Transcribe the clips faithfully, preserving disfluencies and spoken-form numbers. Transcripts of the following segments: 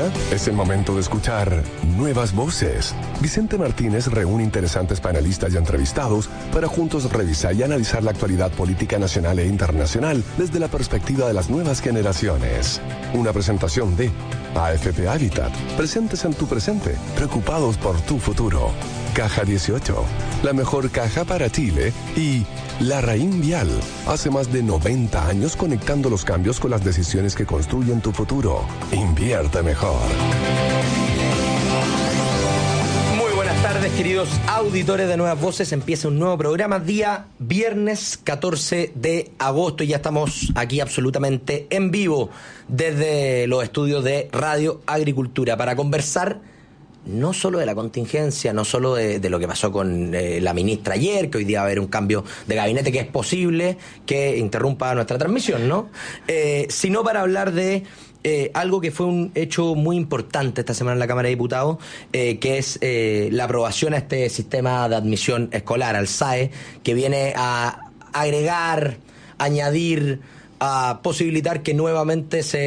Agricultura? Es el momento de escuchar Nuevas Voces. Vicente Martínez reúne interesantes panelistas y entrevistados para juntos revisar y analizar la actualidad política nacional e internacional desde la perspectiva de las nuevas generaciones. Una presentación de A F P Habitat, presentes en tu presente, preocupados por tu futuro. Caja dieciocho, la mejor caja para Chile, y Larraín Vial, hace más de noventa años conectando los cambios con las decisiones que construyen tu futuro. Invierte mejor. Muy buenas tardes, queridos auditores de Nuevas Voces. Empieza un nuevo programa, día viernes catorce de agosto, y ya estamos aquí absolutamente en vivo desde los estudios de Radio Agricultura para conversar no solo de la contingencia, no solo de, de lo que pasó con eh, la ministra ayer, que hoy día va a haber un cambio de gabinete que es posible que interrumpa nuestra transmisión, ¿no? Eh, sino para hablar de eh, algo que fue un hecho muy importante esta semana en la Cámara de Diputados, eh, que es eh, la aprobación a este sistema de admisión escolar, al S A E, que viene a agregar, añadir, a posibilitar que nuevamente se,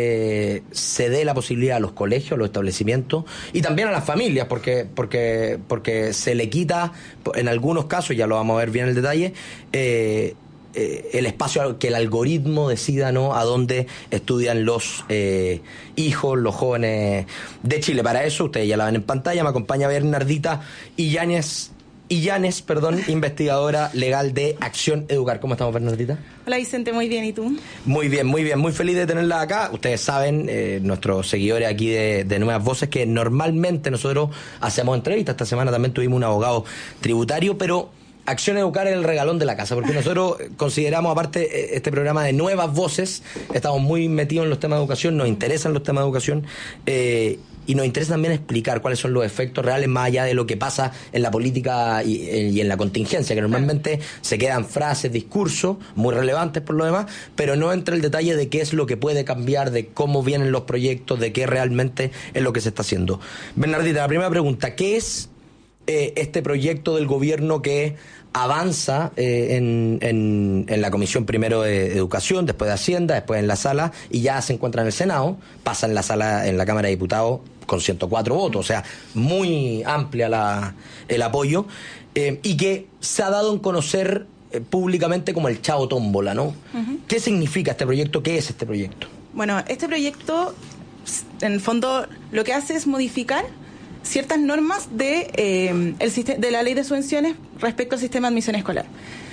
eh, se dé la posibilidad a los colegios, a los establecimientos y también a las familias, porque, porque, porque se le quita, en algunos casos, ya lo vamos a ver bien en el detalle, eh, eh, el espacio que el algoritmo decida, ¿no?, a dónde estudian los eh, hijos, los jóvenes de Chile. Para eso, ustedes ya la ven en pantalla, me acompaña Bernardita Illanes, Illanes, perdón, investigadora legal de Acción Educar. ¿Cómo estamos, Bernardita? Hola, Vicente, muy bien, ¿y tú? Muy bien, muy bien, muy feliz de tenerla acá. Ustedes saben, eh, nuestros seguidores aquí de, de Nuevas Voces, que normalmente nosotros hacemos entrevistas. Esta semana también tuvimos un abogado tributario, pero Acción Educar es el regalón de la casa, porque nosotros consideramos, aparte, este programa de Nuevas Voces, estamos muy metidos en los temas de educación, nos interesan los temas de educación, eh, y nos interesa también explicar cuáles son los efectos reales más allá de lo que pasa en la política y, y en la contingencia, que normalmente se quedan frases, discursos muy relevantes por lo demás, pero no entra el detalle de qué es lo que puede cambiar, de cómo vienen los proyectos, de qué realmente es lo que se está haciendo. Bernardita, la primera pregunta, ¿qué es eh, este proyecto del gobierno que avanza eh, en, en, en la Comisión primero de Educación, después de Hacienda, después en la sala, y ya se encuentra en el Senado, pasa en la sala, en la Cámara de Diputados con ciento cuatro votos, o sea, muy amplia la, el apoyo, eh, y que se ha dado en conocer eh, públicamente como el Chao Tómbola, ¿no? Uh-huh. ¿Qué significa este proyecto? ¿Qué es este proyecto? Bueno, este proyecto, en el fondo, lo que hace es modificar ciertas normas de, eh, el, de la ley de subvenciones respecto al sistema de admisión escolar.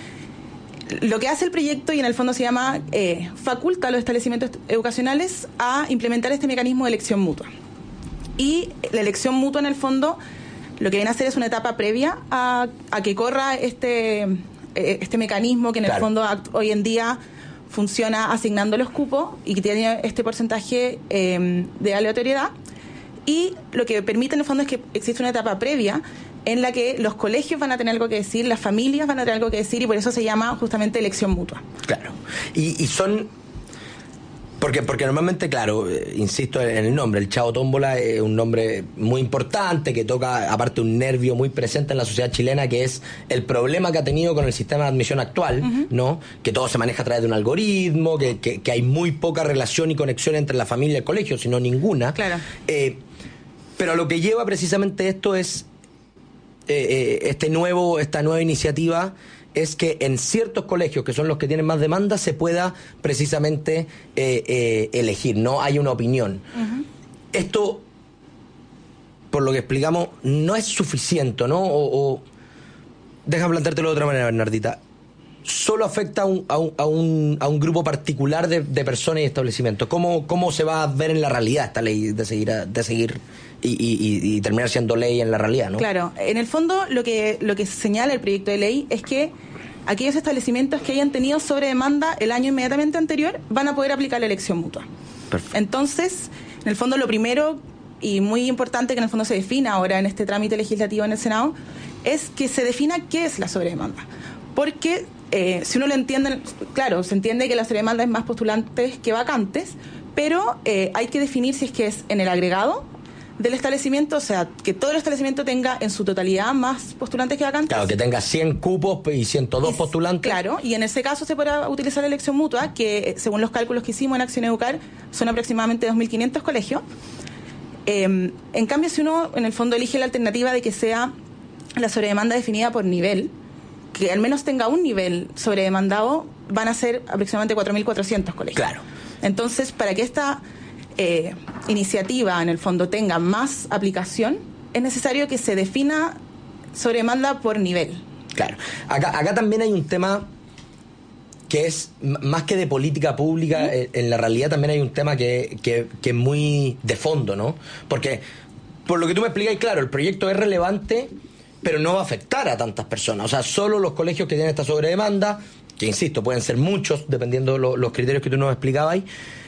Lo que hace el proyecto, y en el fondo se llama, eh, faculta a los establecimientos educacionales a implementar este mecanismo de elección mutua. Y la elección mutua, en el fondo, lo que viene a hacer es una etapa previa a, a que corra este, eh, este mecanismo que en claro. el fondo act- hoy en día funciona asignando los cupos y que tiene este porcentaje eh, de aleatoriedad. Y lo que permite en el fondo es que existe una etapa previa en la que los colegios van a tener algo que decir, las familias van a tener algo que decir, y por eso se llama justamente elección mutua. Claro. Y, y son... Porque, porque normalmente, claro, eh, insisto en el nombre, el Chao Tómbola es un nombre muy importante que toca, aparte, un nervio muy presente en la sociedad chilena, que es el problema que ha tenido con el sistema de admisión actual, uh-huh. ¿no? Que todo se maneja a través de un algoritmo, que, que, que hay muy poca relación y conexión entre la familia y el colegio, sino ninguna. Claro. Eh, pero lo que lleva precisamente esto es eh, eh, este nuevo, esta nueva iniciativa, es que en ciertos colegios, que son los que tienen más demanda, se pueda precisamente eh, eh, elegir, no hay una opinión. Uh-huh. Esto, por lo que explicamos, no es suficiente, ¿no? O, o deja planteártelo de otra manera, Bernardita. Solo afecta a un, a un, a un, a un grupo particular de, de personas y establecimientos. ¿Cómo, ¿Cómo se va a ver en la realidad esta ley de seguir, de seguir y, y, y terminar siendo ley en la realidad, ¿no? Claro, en el fondo lo que, lo que señala el proyecto de ley es que aquellos establecimientos que hayan tenido sobredemanda el año inmediatamente anterior van a poder aplicar la elección mutua. Perfecto. Entonces, en el fondo lo primero y muy importante que en el fondo se defina ahora en este trámite legislativo en el Senado es que se defina qué es la sobredemanda. Porque eh, si uno lo entiende, claro, se entiende que la sobredemanda es más postulantes que vacantes, pero eh, hay que definir si es que es en el agregado del establecimiento, o sea, que todo el establecimiento tenga en su totalidad más postulantes que vacantes. Claro, que tenga cien cupos y ciento dos y, postulantes. Claro, y en ese caso se podrá utilizar la elección mutua, que según los cálculos que hicimos en Acción Educar, son aproximadamente dos mil quinientos colegios. Eh, en cambio, si uno en el fondo elige la alternativa de que sea la sobredemanda definida por nivel, que al menos tenga un nivel sobredemandado, van a ser aproximadamente cuatro mil cuatrocientos colegios. Claro. Entonces, para que esta eh, iniciativa en el fondo tenga más aplicación, es necesario que se defina sobredemanda por nivel. Claro. Acá, acá también hay un tema que es m- más que de política pública, uh-huh. en, en la realidad también hay un tema que, que, que es muy de fondo, ¿no? Porque, por lo que tú me explicas, claro, el proyecto es relevante, pero no va a afectar a tantas personas. O sea, solo los colegios que tienen esta sobredemanda, que insisto, pueden ser muchos, dependiendo de lo, los criterios que tú nos explicabas,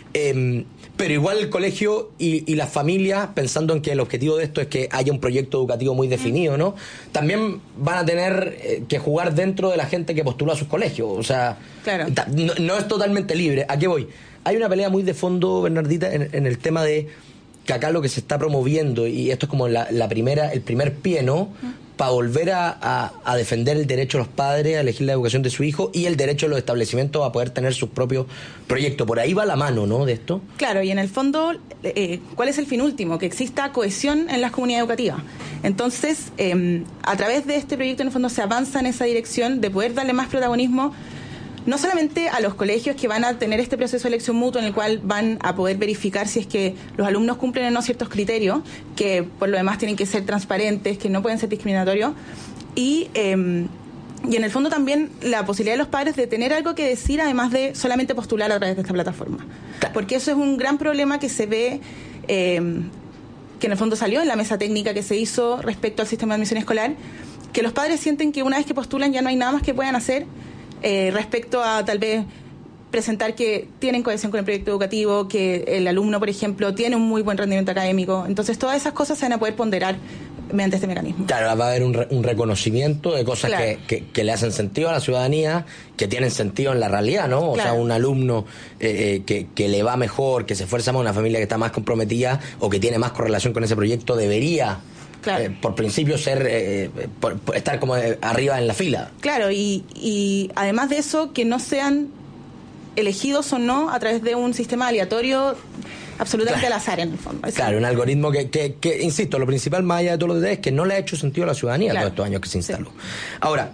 eh, pero igual el colegio y, y las familias, pensando en que el objetivo de esto es que haya un proyecto educativo muy definido, ¿no? También van a tener eh, que jugar dentro de la gente que postula a sus colegios. O sea, claro. ta, no, no es totalmente libre. ¿A qué voy? Hay una pelea muy de fondo, Bernardita, en, en el tema de que acá lo que se está promoviendo, y esto es como la, la primera, el primer pie, ¿no? Uh-huh. Para volver a, a, a defender el derecho de los padres a elegir la educación de su hijo y el derecho de los establecimientos a poder tener sus propios proyectos. Por ahí va la mano, ¿no?, de esto. Claro, y en el fondo, eh, ¿cuál es el fin último? Que exista cohesión en las comunidades educativas. Entonces, eh, a través de este proyecto, en el fondo, se avanza en esa dirección de poder darle más protagonismo no solamente a los colegios que van a tener este proceso de elección mutua en el cual van a poder verificar si es que los alumnos cumplen o no ciertos criterios, que por lo demás tienen que ser transparentes, que no pueden ser discriminatorios, y, eh, y en el fondo también la posibilidad de los padres de tener algo que decir además de solamente postular a través de esta plataforma. Porque eso es un gran problema que se ve, eh, que en el fondo salió en la mesa técnica que se hizo respecto al sistema de admisión escolar, que los padres sienten que una vez que postulan ya no hay nada más que puedan hacer Eh, respecto a tal vez presentar que tienen cohesión con el proyecto educativo, que el alumno, por ejemplo, tiene un muy buen rendimiento académico. Entonces, todas esas cosas se van a poder ponderar mediante este mecanismo. Claro, va a haber un, re- un reconocimiento de cosas claro. que, que, que le hacen sentido a la ciudadanía, que tienen sentido en la realidad, ¿no? O claro. sea, un alumno eh, eh, que, que le va mejor, que se esfuerza más, una familia que está más comprometida o que tiene más correlación con ese proyecto, debería... Claro. Eh, por principio ser eh, por, por estar como arriba en la fila. Claro, y, y además de eso, que no sean elegidos o no a través de un sistema aleatorio absolutamente claro. al azar, en el fondo. Eso. Claro, un algoritmo que, que, que, insisto, lo principal más allá de todos los detalles es que no le ha hecho sentido a la ciudadanía claro. todos estos años que se instaló. Sí. Ahora,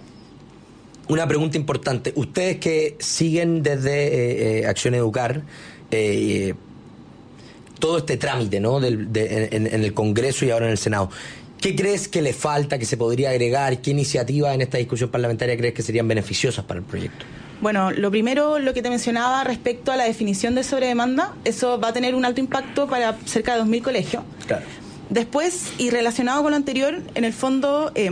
una pregunta importante. Ustedes que siguen desde eh, eh, Acción Educar, eh, todo este trámite, ¿no?, del, de, en, en el Congreso y ahora en el Senado, ¿qué crees que le falta, que se podría agregar? ¿Qué iniciativas en esta discusión parlamentaria crees que serían beneficiosas para el proyecto? Bueno, lo primero, lo que te mencionaba respecto a la definición de sobredemanda, eso va a tener un alto impacto para cerca de dos mil colegios. Claro. Después, y relacionado con lo anterior, en el fondo... Eh,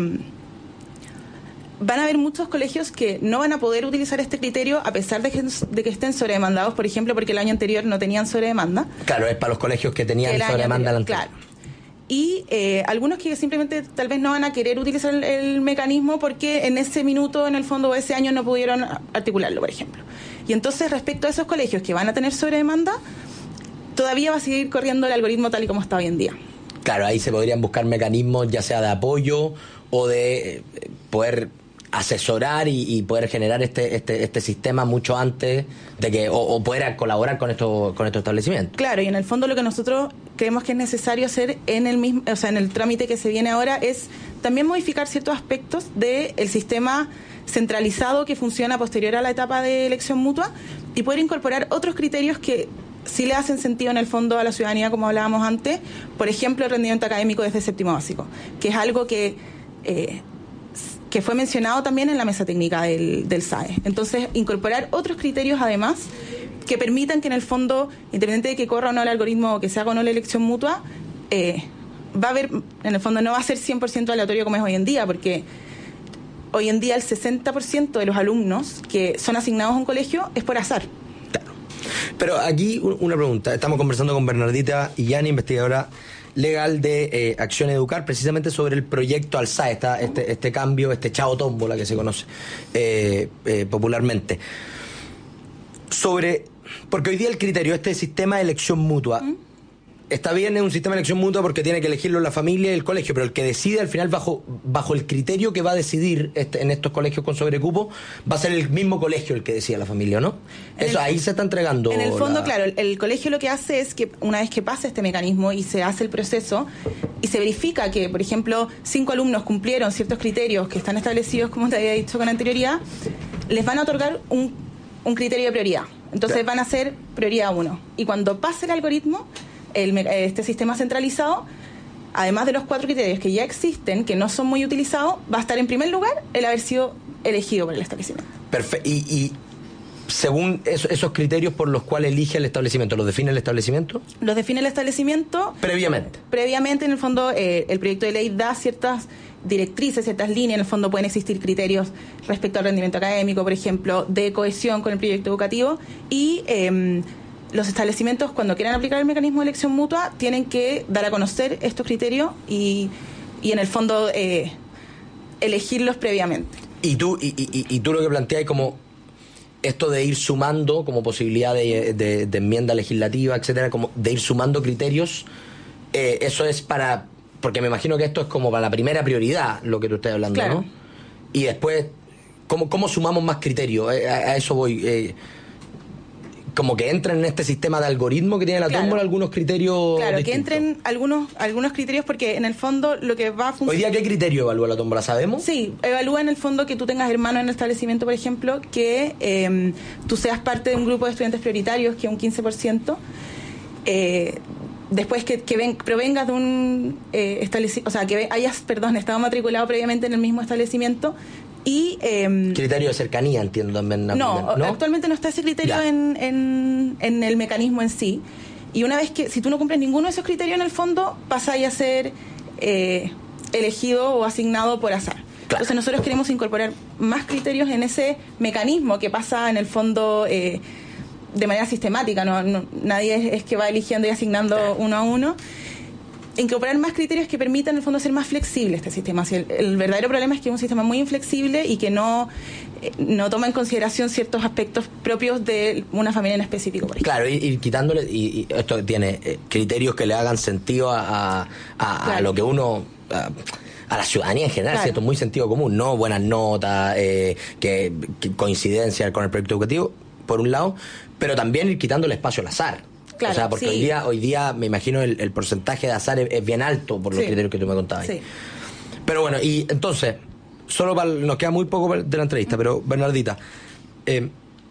van a haber muchos colegios que no van a poder utilizar este criterio a pesar de que, de que estén sobredemandados, por ejemplo, porque el año anterior no tenían sobredemanda. Claro, es para los colegios que tenían sobredemanda al anterior. Claro. Y eh, algunos que simplemente tal vez no van a querer utilizar el, el mecanismo porque en ese minuto, en el fondo, o ese año no pudieron articularlo, por ejemplo. Y entonces, respecto a esos colegios que van a tener sobredemanda, todavía va a seguir corriendo el algoritmo tal y como está hoy en día. Claro, ahí se podrían buscar mecanismos ya sea de apoyo o de eh, poder... asesorar y, y poder generar este, este este sistema mucho antes de que o, o poder colaborar con estos con estos establecimientos. Claro, y en el fondo lo que nosotros creemos que es necesario hacer en el mismo, o sea, en el trámite que se viene ahora es también modificar ciertos aspectos del sistema centralizado que funciona posterior a la etapa de elección mutua y poder incorporar otros criterios que sí le hacen sentido en el fondo a la ciudadanía, como hablábamos antes, por ejemplo, el rendimiento académico desde séptimo básico, que es algo que eh, que fue mencionado también en la mesa técnica del, del S A E. Entonces, incorporar otros criterios además que permitan que en el fondo, independiente de que corra o no el algoritmo o que se haga o no la elección mutua, eh, va a haber, en el fondo no va a ser cien por ciento aleatorio como es hoy en día, porque hoy en día el sesenta por ciento de los alumnos que son asignados a un colegio es por azar. Claro. Pero aquí una pregunta. Estamos conversando con Bernardita Illán, investigadora legal de eh, Acción Educar, precisamente sobre el proyecto Alza, esta, este, este cambio, este chao tómbola que se conoce eh, eh, popularmente. Sobre, porque hoy día el criterio, este sistema de elección mutua, ¿Mm? está bien, es un sistema de elección mutua porque tiene que elegirlo la familia y el colegio, pero el que decide al final bajo bajo el criterio que va a decidir este, en estos colegios con sobrecupo, va a ser el mismo colegio el que decida la familia, ¿no? En Eso el, ahí se está entregando. En el fondo, la... claro, el, el colegio lo que hace es que una vez que pasa este mecanismo y se hace el proceso y se verifica que, por ejemplo, cinco alumnos cumplieron ciertos criterios que están establecidos, como te había dicho con anterioridad, les van a otorgar un, un criterio de prioridad. Entonces claro. van a ser prioridad uno. Y cuando pase el algoritmo, El, este sistema centralizado, además de los cuatro criterios que ya existen, que no son muy utilizados, va a estar en primer lugar el haber sido elegido por el establecimiento. Perfecto. Y, y según eso, esos criterios por los cuales elige el establecimiento, ¿los define el establecimiento? Los define el establecimiento. Previamente. Previamente, en el fondo, eh, el proyecto de ley da ciertas directrices, ciertas líneas. En el fondo pueden existir criterios respecto al rendimiento académico, por ejemplo, de cohesión con el proyecto educativo y... Eh, los establecimientos, cuando quieran aplicar el mecanismo de elección mutua, tienen que dar a conocer estos criterios y, y en el fondo, eh, elegirlos previamente. Y tú, y, y, y tú lo que planteas es como esto de ir sumando como posibilidad de, de, de enmienda legislativa, etcétera, como de ir sumando criterios, eh, eso es para... Porque me imagino que esto es como para la primera prioridad, lo que tú estás hablando, claro. ¿no? Y después, ¿cómo, cómo sumamos más criterios? A, a eso voy... Eh, como que entren en este sistema de algoritmo que tiene la claro. tómbola algunos criterios Claro, distintos. que entren algunos algunos criterios porque en el fondo lo que va a funcionar... Hoy día, ¿qué criterio evalúa la tómbola? ¿Sabemos? Sí, evalúa en el fondo que tú tengas hermanos en el establecimiento, por ejemplo, que eh, tú seas parte de un grupo de estudiantes prioritarios, que es un quince por ciento, eh, después que, que ven, provengas de un eh, establecimiento, o sea, que hayas, perdón, estado matriculado previamente en el mismo establecimiento. Y, eh, criterio de cercanía, entiendo también. No, ¿no? Actualmente no está ese criterio en, en, en el mecanismo en sí. Y una vez que, si tú no cumples ninguno de esos criterios, en el fondo, pasáis a ser eh, elegido o asignado por azar. Claro. Entonces nosotros queremos incorporar más criterios en ese mecanismo que pasa en el fondo eh, de manera sistemática. No, no, nadie es, es que va eligiendo y asignando claro. uno a uno. Incorporar más criterios que permitan en el fondo ser más flexible este sistema. Si el, el verdadero problema es que es un sistema muy inflexible y que no, eh, no toma en consideración ciertos aspectos propios de una familia en específico. Por claro, y, y quitándole, y, y esto tiene eh, criterios que le hagan sentido a, a, a, claro. a lo que uno... A, a la ciudadanía en general, claro. ¿cierto? Muy sentido común, ¿no? Buenas notas, eh, que, que coincidencia con el proyecto educativo, por un lado, pero también ir quitando el espacio al azar. Claro, o sea, porque sí. hoy día hoy día me imagino el, el porcentaje de azar es, es bien alto por los sí. criterios que tú me contabas. Sí. Pero bueno, y entonces, solo para, nos queda muy poco de la entrevista, uh-huh. pero Bernardita, eh,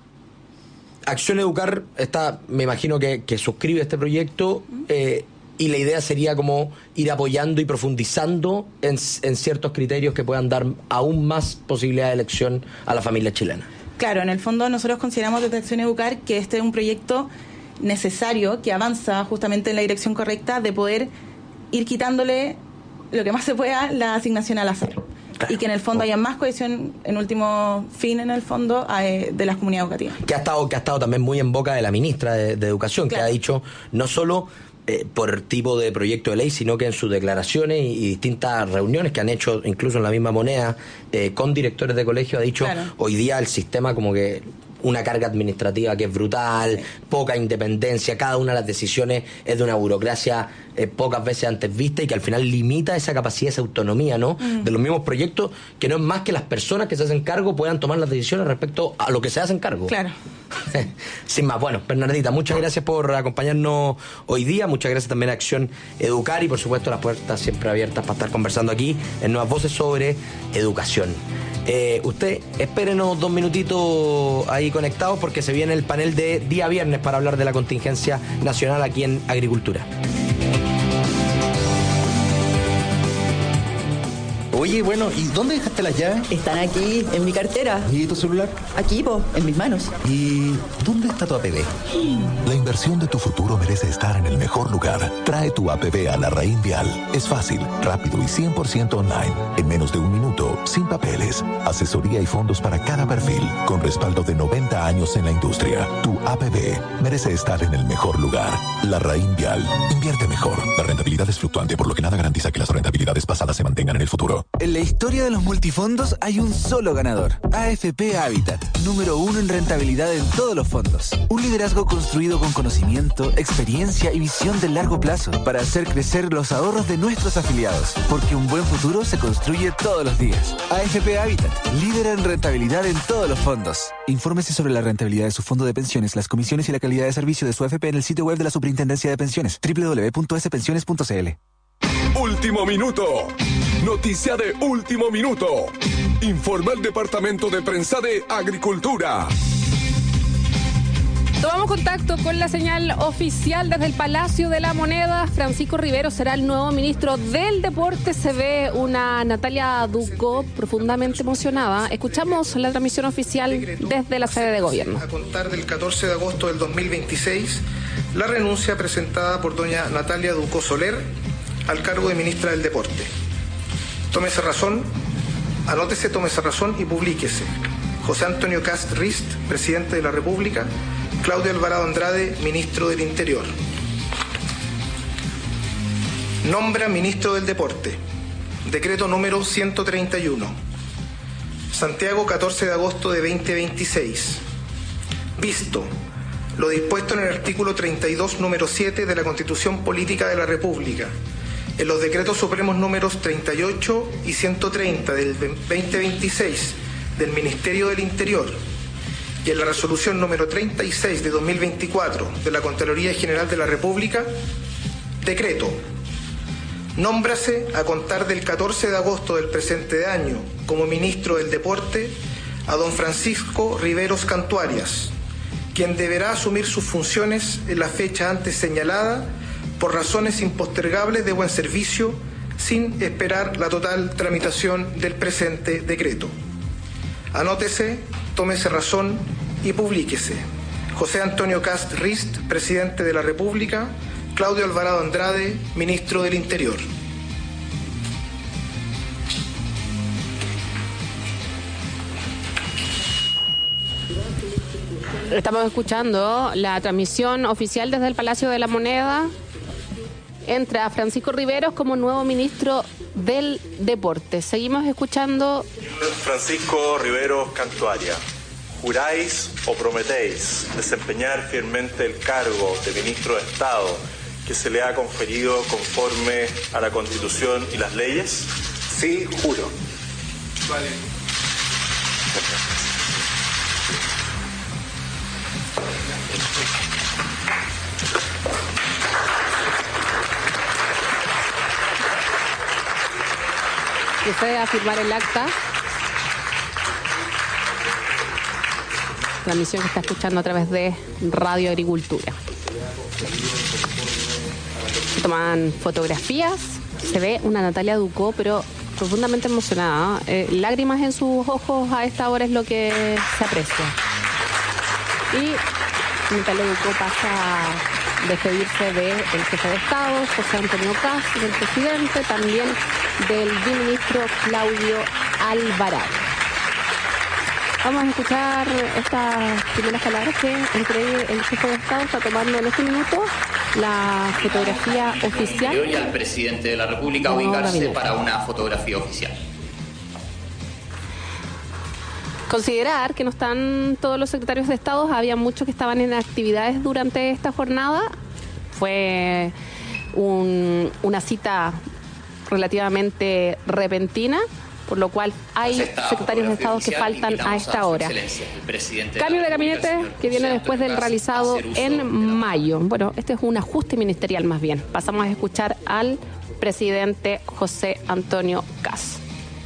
Acción Educar está, me imagino que, que suscribe este proyecto uh-huh. eh, y la idea sería como ir apoyando y profundizando en, en ciertos criterios que puedan dar aún más posibilidad de elección a la familia chilena. Claro, en el fondo nosotros consideramos desde Acción Educar que este es un proyecto necesario, que avanza justamente en la dirección correcta de poder ir quitándole lo que más se pueda la asignación al azar. Claro. Y que en el fondo haya más cohesión, en último fin, en el fondo, eh, de las comunidades educativas. Que ha estado, que ha estado también muy en boca de la ministra de, de Educación, claro. que ha dicho no solo eh, por tipo de proyecto de ley, sino que en sus declaraciones y, y distintas reuniones que han hecho, incluso en la misma moneda, eh, con directores de colegio, ha dicho, claro. hoy día el sistema como que una carga administrativa que es brutal, sí. poca independencia, cada una de las decisiones es de una burocracia eh, pocas veces antes vista y que al final limita esa capacidad, esa autonomía, ¿no? Mm. De los mismos proyectos, que no es más que las personas que se hacen cargo puedan tomar las decisiones respecto a lo que se hacen cargo. Claro. Sin más, bueno, Bernardita, muchas gracias por acompañarnos hoy día, muchas gracias también a Acción Educar y por supuesto las puertas siempre abiertas para estar conversando aquí en Nuevas Voces sobre educación. Eh, usted espérenos dos minutitos ahí conectados porque se viene el panel de día viernes para hablar de la contingencia nacional aquí en Agricultura. Oye, bueno, ¿y dónde dejaste las llaves? Están aquí, en mi cartera. ¿Y tu celular? Aquí, po, en mis manos. ¿Y dónde está tu A P B? La inversión de tu futuro merece estar en el mejor lugar. Trae tu A P B a Larraín Vial. Es fácil, rápido y cien por ciento online. En menos de un minuto, sin papeles. Asesoría y fondos para cada perfil. Con respaldo de noventa años en la industria. Tu A P B merece estar en el mejor lugar. Larraín Vial. Invierte mejor. La rentabilidad es fluctuante, por lo que nada garantiza que las rentabilidades pasadas se mantengan en el futuro. Pero en la historia de los multifondos hay un solo ganador. A F P Habitat, número uno en rentabilidad en todos los fondos. Un liderazgo construido con conocimiento, experiencia y visión de largo plazo para hacer crecer los ahorros de nuestros afiliados. Porque un buen futuro se construye todos los días. A F P Habitat, líder en rentabilidad en todos los fondos. Infórmese sobre la rentabilidad de su fondo de pensiones, las comisiones y la calidad de servicio de su A F P en el sitio web de la Superintendencia de Pensiones, doble u doble u doble u punto s pensiones punto c l. Último minuto. Noticia de último minuto. Informa el Departamento de Prensa de Agricultura. Tomamos contacto con la señal oficial desde el Palacio de la Moneda. Francisco Riveros será el nuevo ministro del Deporte. Se ve una Natalia Ducó profundamente emocionada. Escuchamos la transmisión oficial desde la sede de gobierno. A contar del catorce de agosto del dos mil veintiséis, la renuncia presentada por doña Natalia Ducó Soler al cargo de ministra del Deporte. Tómese razón, anótese, tómese razón y publíquese. José Antonio Kast Rist, presidente de la República. Claudio Alvarado Andrade, ministro del Interior. Nombra ministro del Deporte. Decreto número ciento treinta y uno. Santiago, catorce de agosto de dos mil veintiséis. Visto lo dispuesto en el artículo treinta y dos, número siete de la Constitución Política de la República, en los decretos supremos números treinta y ocho y ciento treinta del dos mil veintiséis del Ministerio del Interior, y en la resolución número treinta y seis de dos mil veinticuatro de la Contraloría General de la República, decreto: nómbrase a contar del catorce de agosto del presente año como ministro del Deporte a don Francisco Riveros Cantuarias, quien deberá asumir sus funciones en la fecha antes señalada por razones impostergables de buen servicio, sin esperar la total tramitación del presente decreto. Anótese, tómese razón y publíquese. José Antonio Kast Rist, presidente de la República. Claudio Alvarado Andrade, ministro del Interior. Estamos escuchando la transmisión oficial desde el Palacio de la Moneda. Entra Francisco Riveros como nuevo ministro del Deporte. Seguimos escuchando. Francisco Riveros Cantuarias, ¿juráis o prometéis desempeñar fielmente el cargo de ministro de Estado que se le ha conferido conforme a la Constitución y las leyes? Sí, juro. Vale. Procede a firmar el acta. Transmisión que está escuchando a través de Radio Agricultura. Se toman fotografías. Se ve una Natalia Ducó, pero profundamente emocionada. Eh, lágrimas en sus ojos a esta hora es lo que se aprecia. Y Natalia Ducó pasa a despedirse del jefe de Estado, José Antonio Kast, del presidente, también del ministro Claudio Alvarado. Vamos a escuchar estas primeras palabras que entre el jefe de Estado está tomando en este minuto la fotografía oficial. Y al presidente de la República a ubicarse para una fotografía oficial. Considerar que no están todos los secretarios de Estado, había muchos que estaban en actividades durante esta jornada. Fue un, una cita relativamente repentina, por lo cual hay secretarios de Estado que faltan a esta hora. Cambio de gabinete que viene después del realizado en mayo. Bueno, este es un ajuste ministerial más bien. Pasamos a escuchar al presidente José Antonio Kast.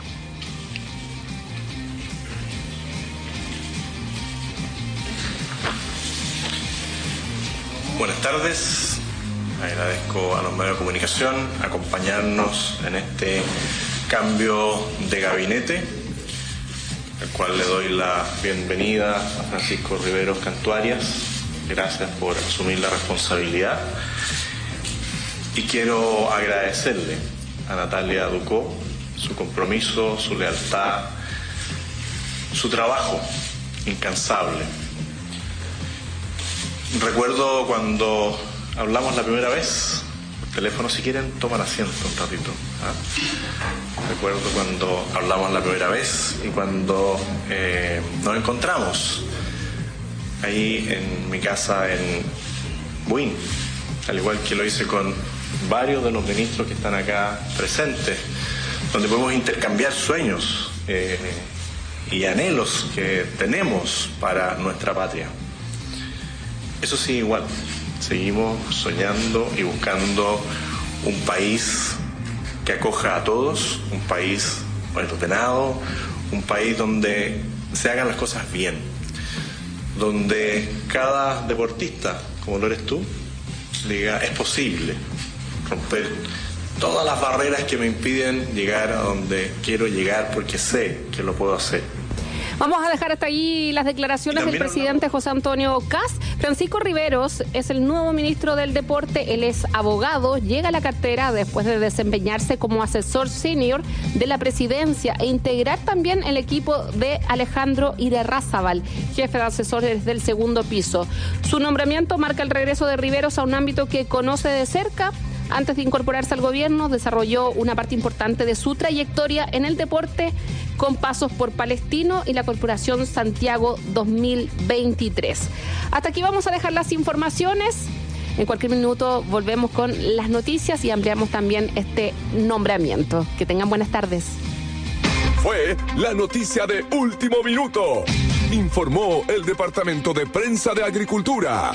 Buenas tardes. Agradezco a los medios de comunicación acompañarnos en este cambio de gabinete, al cual le doy la bienvenida a Francisco Riveros Cantuarias. Gracias por asumir la responsabilidad. Y quiero agradecerle a Natalia Ducó su compromiso, su lealtad, su trabajo incansable. Recuerdo cuando hablamos la primera vez, teléfono. Si quieren, toman asiento un ratito. ¿Ah? Recuerdo cuando hablamos la primera vez y cuando eh, nos encontramos ahí en mi casa en Buin, al igual que lo hice con varios de los ministros que están acá presentes, donde podemos intercambiar sueños eh, y anhelos que tenemos para nuestra patria. Eso sí, igual, seguimos soñando y buscando un país que acoja a todos, un país ordenado, un país donde se hagan las cosas bien, donde cada deportista, como lo eres tú, diga, es posible romper todas las barreras que me impiden llegar a donde quiero llegar, porque sé que lo puedo hacer. Vamos a dejar hasta ahí las declaraciones del presidente hablamos. José Antonio Kast. Francisco Riveros es el nuevo ministro del Deporte. Él es abogado, llega a la cartera después de desempeñarse como asesor senior de la presidencia e integrar también el equipo de Alejandro Irarrázaval, jefe de asesores del segundo piso. Su nombramiento marca el regreso de Riveros a un ámbito que conoce de cerca. Antes de incorporarse al gobierno, desarrolló una parte importante de su trayectoria en el deporte con pasos por Palestino y la Corporación Santiago dos mil veintitrés. Hasta aquí vamos a dejar las informaciones. En cualquier minuto volvemos con las noticias y ampliamos también este nombramiento. Que tengan buenas tardes. Fue la noticia de último minuto. Informó el Departamento de Prensa de Agricultura.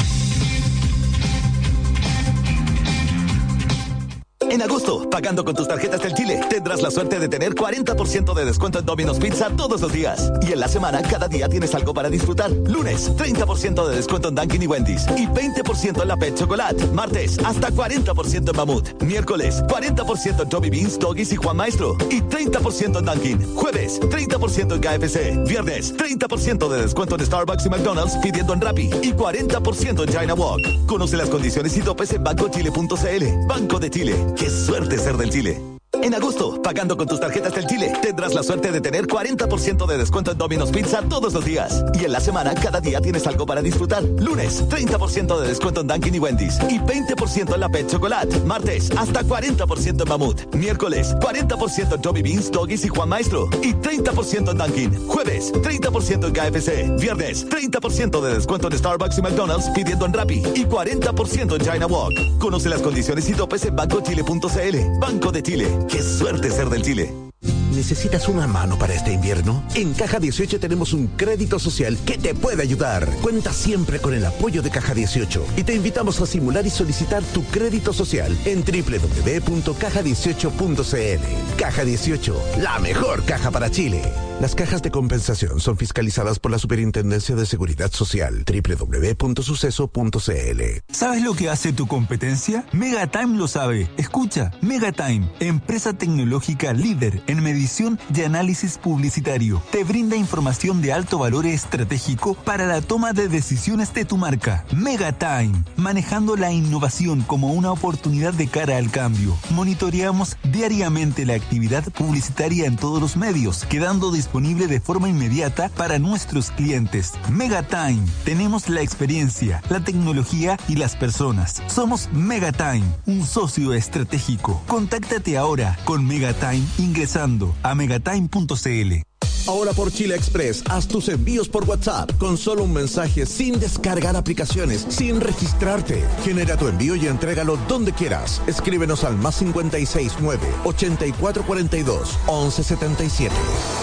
En agosto, pagando con tus tarjetas del Chile, tendrás la suerte de tener cuarenta por ciento de descuento en Domino's Pizza todos los días. Y en la semana, cada día tienes algo para disfrutar. Lunes, treinta por ciento de descuento en Dunkin' y Wendy's. Y veinte por ciento en la Pet Chocolate. Martes, hasta cuarenta por ciento en Mamut. Miércoles, cuarenta por ciento en Joby Beans, Doggies y Juan Maestro. Y treinta por ciento en Dunkin'. Jueves, treinta por ciento en K F C. Viernes, treinta por ciento de descuento en Starbucks y McDonald's pidiendo en Rappi. Y cuarenta por ciento en China Walk. Conoce las condiciones y topes en banco chile punto c l. Banco de Chile. ¡Qué suerte ser del Chile! En agosto, pagando con tus tarjetas del Chile, tendrás la suerte de tener cuarenta por ciento de descuento en Domino's Pizza todos los días. Y en la semana, cada día tienes algo para disfrutar. Lunes, treinta por ciento de descuento en Dunkin' y Wendy's. Y veinte por ciento en la Pet Chocolate. Martes, hasta cuarenta por ciento en Mamut. Miércoles, cuarenta por ciento en Joby Beans, Doggies y Juan Maestro. Y treinta por ciento en Dunkin'. Jueves, treinta por ciento en K F C. Viernes, treinta por ciento de descuento en Starbucks y McDonald's pidiendo en Rappi. Y cuarenta por ciento en China Walk. Conoce las condiciones y topes en banco chile punto c l. Banco de Chile. ¡Qué suerte ser del Chile! ¿Necesitas una mano para este invierno? En Caja dieciocho tenemos un crédito social que te puede ayudar. Cuenta siempre con el apoyo de Caja dieciocho y te invitamos a simular y solicitar tu crédito social en doble u doble u doble u punto caja dieciocho punto c l. Caja dieciocho, la mejor caja para Chile. Las cajas de compensación son fiscalizadas por la Superintendencia de Seguridad Social. doble u doble u doble u punto suceso punto c l. ¿Sabes lo que hace tu competencia? Megatime lo sabe. Escucha, Megatime, empresa tecnológica líder en medición y análisis publicitario. Te brinda información de alto valor estratégico para la toma de decisiones de tu marca. Megatime, manejando la innovación como una oportunidad de cara al cambio. Monitoreamos diariamente la actividad publicitaria en todos los medios, quedando disponible de forma inmediata para nuestros clientes. Megatime, tenemos la experiencia, la tecnología y las personas. Somos Megatime, un socio estratégico. Contáctate ahora con Megatime ingresando a megatime punto c l. Ahora por Chile Express, haz tus envíos por WhatsApp con solo un mensaje, sin descargar aplicaciones, sin registrarte. Genera tu envío y entrégalo donde quieras. Escríbenos al más cincuenta y seis nueve, ochenta y cuatro cuarenta y dos, once setenta y siete.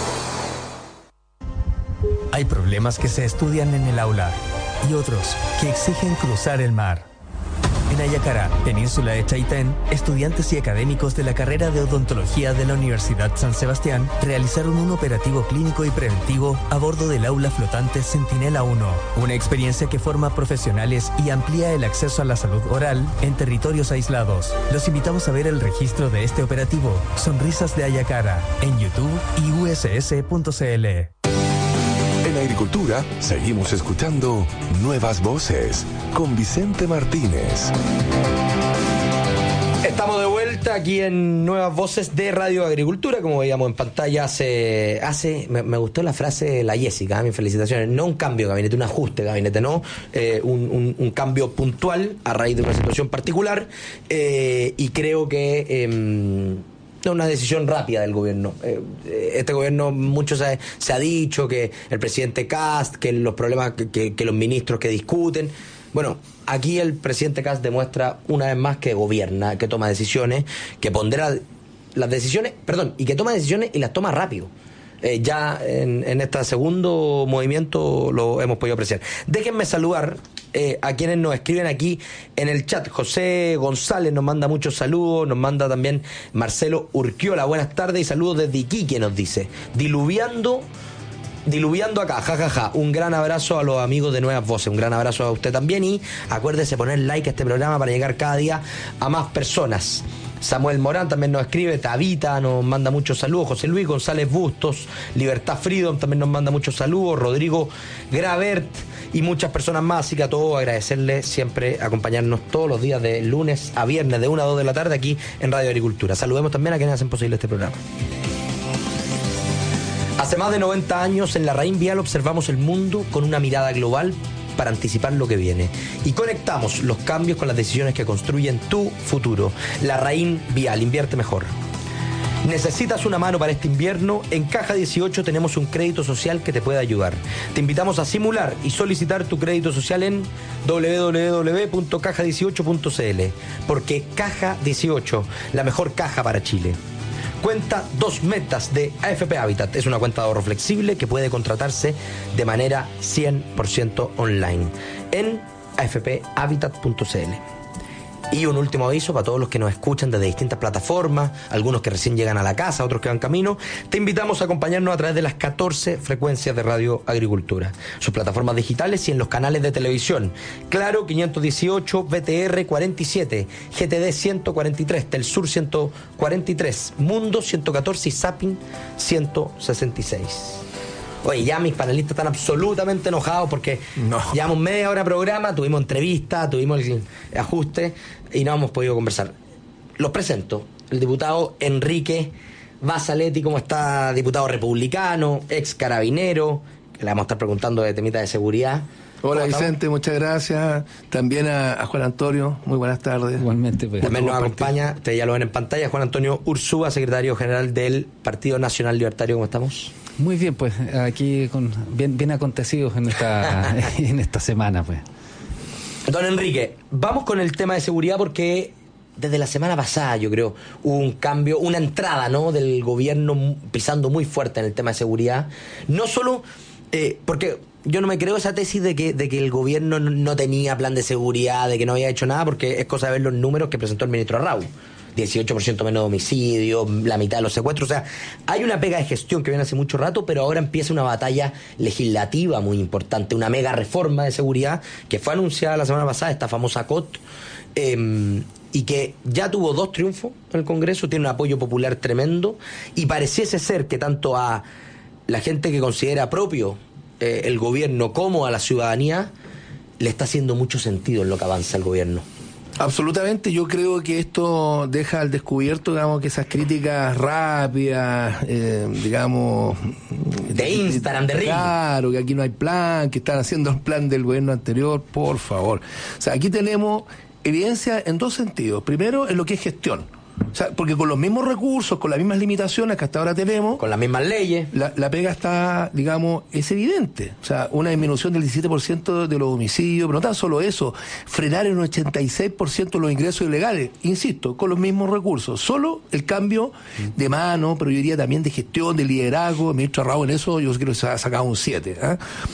Hay problemas que se estudian en el aula y otros que exigen cruzar el mar. En Ayacará, península de Chaitén, estudiantes y académicos de la carrera de odontología de la Universidad San Sebastián realizaron un operativo clínico y preventivo a bordo del aula flotante Centinela uno, una experiencia que forma profesionales y amplía el acceso a la salud oral en territorios aislados. Los invitamos a ver el registro de este operativo, Sonrisas de Ayacará, en YouTube y u s s punto c l. En Agricultura, seguimos escuchando Nuevas Voces con Vicente Martínez. Estamos de vuelta vuelta aquí en Nuevas Voces de Radio Agricultura, como veíamos en pantalla hace... hace me, me gustó la frase de la Jessica, ¿eh? Mis felicitaciones. No un cambio de gabinete, un ajuste de gabinete, no. Eh, un, un, un cambio puntual a raíz de una situación particular. Eh, y creo que... Eh, es una decisión rápida del gobierno. Eh, este gobierno, mucho se, se ha dicho que el presidente Kast, que los problemas, que, que, que los ministros que discuten. Bueno, aquí el presidente Kast demuestra una vez más que gobierna, que toma decisiones, que pondera las decisiones, perdón, y que toma decisiones y las toma rápido. Eh, ya en, en este segundo movimiento lo hemos podido apreciar. Déjenme saludar eh, a quienes nos escriben aquí en el chat. José González nos manda muchos saludos, nos manda también Marcelo Urquiola. Buenas tardes y saludos desde Iquique, nos dice. Diluviando... Diluviando acá, jajaja, ja, ja. Un gran abrazo a los amigos de Nuevas Voces, un gran abrazo a usted también y acuérdese poner like a este programa para llegar cada día a más personas. Samuel Morán también nos escribe, Tabita nos manda muchos saludos, José Luis González Bustos, Libertad Freedom también nos manda muchos saludos, Rodrigo Gravert y muchas personas más, así que a todos agradecerles siempre acompañarnos todos los días de lunes a viernes de una a dos de la tarde aquí en Radio Agricultura. Saludemos también a quienes hacen posible este programa. Hace más de noventa años en la Raín Vial observamos el mundo con una mirada global para anticipar lo que viene y conectamos los cambios con las decisiones que construyen tu futuro. La Raín Vial, invierte mejor. ¿Necesitas una mano para este invierno? En Caja dieciocho tenemos un crédito social que te puede ayudar. Te invitamos a simular y solicitar tu crédito social en doble u doble u doble u punto caja dieciocho punto c l, porque Caja dieciocho, la mejor caja para Chile. Cuenta dos metas de A F P Habitat. Es una cuenta de ahorro flexible que puede contratarse de manera cien por ciento online en a f p habitat punto c l. Y un último aviso para todos los que nos escuchan desde distintas plataformas, algunos que recién llegan a la casa, otros que van camino. Te invitamos a acompañarnos a través de las catorce frecuencias de Radio Agricultura, sus plataformas digitales y en los canales de televisión. Claro, quinientos dieciocho, B T R cuarenta y siete, G T D ciento cuarenta y tres, Telsur ciento cuarenta y tres, Mundo ciento catorce y Zapping ciento sesenta y seis. Oye, ya mis panelistas están absolutamente enojados porque no. Llevamos media hora de programa, tuvimos entrevista, tuvimos el ajuste y no hemos podido conversar. Los presento. El diputado Enrique Basaletti, ¿cómo está? Diputado republicano, ex carabinero, que le vamos a estar preguntando de temita de seguridad. Hola Vicente, muchas gracias. También a, a Juan Antonio, muy buenas tardes. Igualmente. Pues. También nos acompaña, ustedes ya lo ven en pantalla, Juan Antonio Ursúa, secretario general del Partido Nacional Libertario. ¿Cómo estamos? Muy bien, pues aquí con bien, bien acontecidos en esta, en esta semana, pues. Don Enrique, vamos con el tema de seguridad porque desde la semana pasada, yo creo, hubo un cambio, una entrada, ¿no?, del gobierno pisando muy fuerte en el tema de seguridad. No solo eh, porque yo no me creo esa tesis de que, de que el gobierno no tenía plan de seguridad, de que no había hecho nada, porque es cosa de ver los números que presentó el ministro Arrau. dieciocho por ciento menos de homicidios, la mitad de los secuestros. O sea, hay una pega de gestión que viene hace mucho rato, pero ahora empieza una batalla legislativa muy importante, una mega reforma de seguridad que fue anunciada la semana pasada, esta famosa C O T, eh, y que ya tuvo dos triunfos en el Congreso, tiene un apoyo popular tremendo, y pareciese ser que tanto a la gente que considera propio eh, el gobierno como a la ciudadanía le está haciendo mucho sentido en lo que avanza el gobierno. Absolutamente, yo creo que esto deja al descubierto, digamos, que esas críticas rápidas, eh, digamos... De Instagram, de Ring. Claro, que aquí no hay plan, que están haciendo el plan del gobierno anterior, por favor. O sea, aquí tenemos evidencia en dos sentidos. Primero, en lo que es gestión. O sea, porque con los mismos recursos, con las mismas limitaciones que hasta ahora tenemos... Con las mismas leyes. La, la pega está, digamos, es evidente. O sea, una disminución del diecisiete por ciento de los homicidios, pero no tan solo eso, frenar en un ochenta y seis por ciento los ingresos ilegales, insisto, con los mismos recursos. Solo el cambio de mano, pero yo diría también de gestión, de liderazgo. El ministro Arrau en eso yo creo que se ha sacado un siete. ¿eh?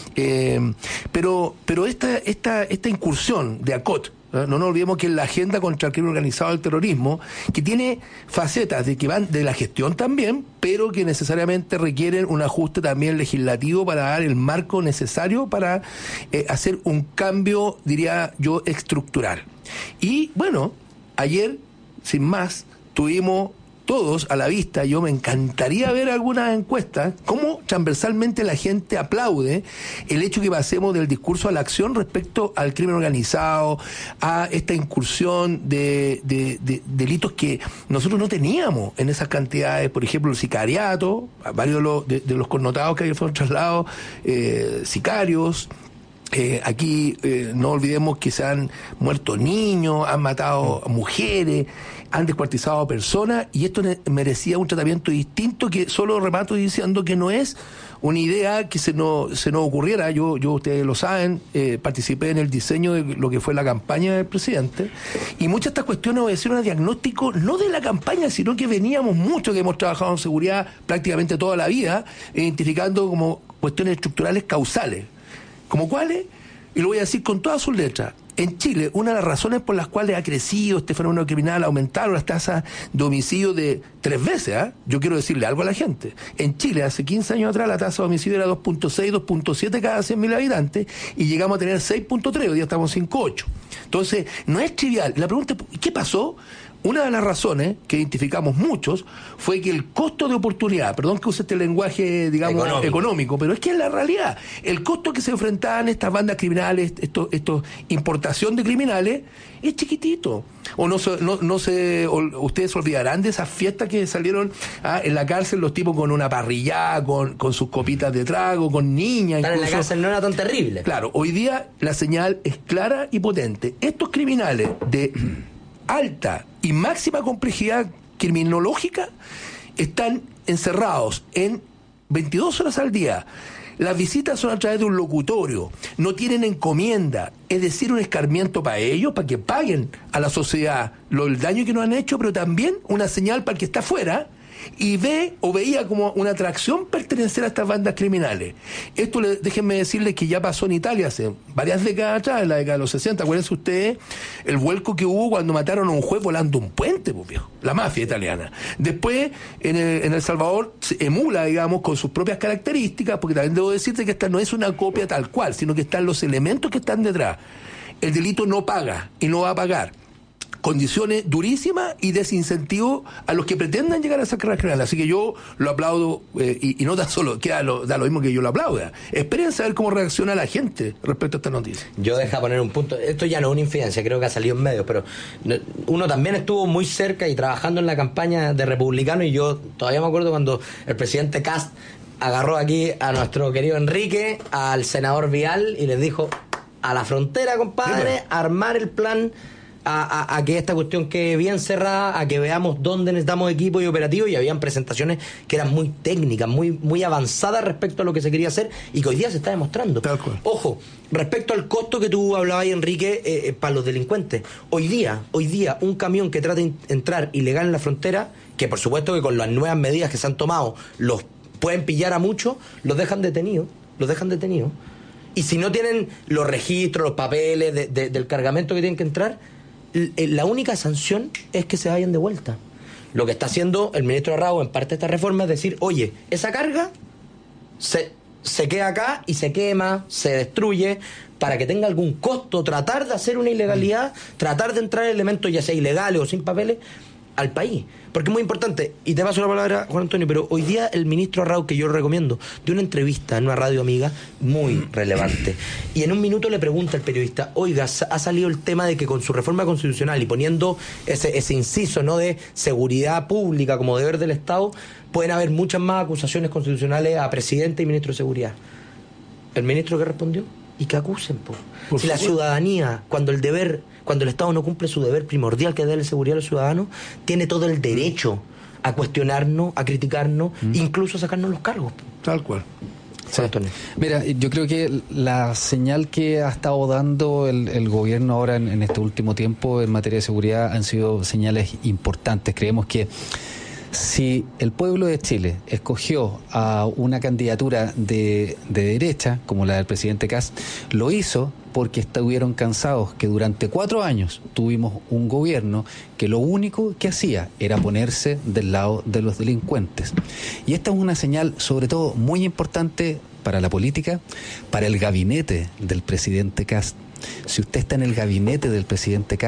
Eh, pero pero esta, esta, esta incursión de A C O T, no nos olvidemos que es la agenda contra el crimen organizado y el terrorismo, que tiene facetas de que van de la gestión también, pero que necesariamente requieren un ajuste también legislativo para dar el marco necesario para eh, hacer un cambio, diría yo, estructural. Y bueno, ayer, sin más, tuvimos todos a la vista, yo me encantaría ver algunas encuestas, cómo transversalmente la gente aplaude el hecho que pasemos del discurso a la acción respecto al crimen organizado, a esta incursión de, de, de delitos que nosotros no teníamos en esas cantidades, por ejemplo el sicariato, varios de los, de, de los connotados que ayer fueron trasladados, eh, sicarios. Eh, aquí eh, no olvidemos que se han muerto niños, han matado mujeres, han descuartizado a personas, y esto merecía un tratamiento distinto, que solo remato diciendo que no es una idea que se nos, se nos ocurriera. Yo, yo ustedes lo saben, eh, participé en el diseño de lo que fue la campaña del presidente, y muchas de estas cuestiones obedecieron a diagnóstico no de la campaña, sino que veníamos mucho, que hemos trabajado en seguridad prácticamente toda la vida, identificando como cuestiones estructurales causales. ¿Como cuáles? Y lo voy a decir con todas sus letras. En Chile, una de las razones por las cuales ha crecido este fenómeno criminal, aumentaron las tasas de homicidio de tres veces, ¿eh? Yo quiero decirle algo a la gente. En Chile, hace quince años atrás, la tasa de homicidio era dos punto seis, dos punto siete cada cien mil habitantes, y llegamos a tener seis punto tres, hoy día estamos en cinco punto ocho. Entonces, no es trivial. La pregunta es, ¿qué pasó? Una de las razones que identificamos muchos fue que el costo de oportunidad, perdón que use este lenguaje, digamos, económico, económico pero es que es la realidad. El costo que se enfrentaban estas bandas criminales, estos, estos importación de criminales, es chiquitito. O no se, no, no se, o ustedes se olvidarán de esas fiestas que salieron ah, en la cárcel, los tipos con una parrillada, con, con sus copitas de trago, con niñas. Estar en la cárcel no era tan terrible. Claro, hoy día la señal es clara y potente. Estos criminales de alta y máxima complejidad criminológica están encerrados en veintidós horas al día. Las visitas son a través de un locutorio, no tienen encomienda, es decir, un escarmiento para ellos, para que paguen a la sociedad lo, el daño que nos han hecho, pero también una señal para el que está afuera y ve o veía como una atracción pertenecer a estas bandas criminales. Esto, le, déjenme decirles que ya pasó en Italia hace varias décadas atrás, en la década de los sesenta. Acuérdense ustedes el vuelco que hubo cuando mataron a un juez volando un puente, pues, viejo, la mafia italiana. Después, en el, en El Salvador, se emula, digamos, con sus propias características, porque también debo decirte que esta no es una copia tal cual, sino que están los elementos que están detrás. El delito no paga y no va a pagar. Condiciones durísimas y desincentivo a los que pretendan llegar a esa carrera general. Así que yo lo aplaudo, eh, y, y no da solo, queda lo, da lo mismo que yo lo aplauda. Esperen saber cómo reacciona la gente respecto a esta noticia. Yo deja poner un punto, esto ya no es una infidencia, creo que ha salido en medios, pero uno también estuvo muy cerca y trabajando en la campaña de Republicano, y yo todavía me acuerdo cuando el presidente Kast agarró aquí a nuestro querido Enrique, al senador Vial, y les dijo: a la frontera, compadre, armar el plan A, a, a que esta cuestión quede bien cerrada, a que veamos dónde necesitamos equipo y operativo, y habían presentaciones que eran muy técnicas, muy, muy avanzadas respecto a lo que se quería hacer y que hoy día se está demostrando. Ojo, respecto al costo que tú hablabas ahí, Enrique, eh, eh, para los delincuentes, hoy día, hoy día un camión que trata de entrar ilegal en la frontera, que por supuesto que con las nuevas medidas que se han tomado los pueden pillar a muchos, los dejan detenidos, los dejan detenidos, y si no tienen los registros, los papeles de, de, del cargamento que tienen que entrar, la única sanción es que se vayan de vuelta. Lo que está haciendo el ministro Arrau en parte de esta reforma es decir: oye, esa carga se, se queda acá y se quema, se destruye, para que tenga algún costo tratar de hacer una ilegalidad, tratar de entrar elementos ya sea ilegales o sin papeles al país. Porque es muy importante, y te paso la palabra, Juan Antonio, pero hoy día el ministro Arrau, que yo recomiendo, dio una entrevista en una radio amiga muy relevante, y en un minuto le pregunta al periodista: oiga, ha salido el tema de que con su reforma constitucional y poniendo ese, ese inciso, ¿no?, de seguridad pública como deber del Estado, pueden haber muchas más acusaciones constitucionales a presidente y ministro de seguridad. ¿El ministro qué respondió? Y que acusen, po. Por si favor. La ciudadanía, cuando el deber, cuando el Estado no cumple su deber primordial, que es darle seguridad a los ciudadanos, tiene todo el derecho a cuestionarnos, a criticarnos, mm. incluso a sacarnos los cargos. Tal cual. Sí. Mira, yo creo que la señal que ha estado dando el, el gobierno ahora en, en este último tiempo en materia de seguridad han sido señales importantes. Creemos que si el pueblo de Chile escogió a una candidatura de, de derecha, como la del presidente Kast, lo hizo porque estuvieron cansados que durante cuatro años tuvimos un gobierno que lo único que hacía era ponerse del lado de los delincuentes. Y esta es una señal, sobre todo, muy importante para la política, para el gabinete del presidente Kast. Si usted está en el gabinete del presidente Kast,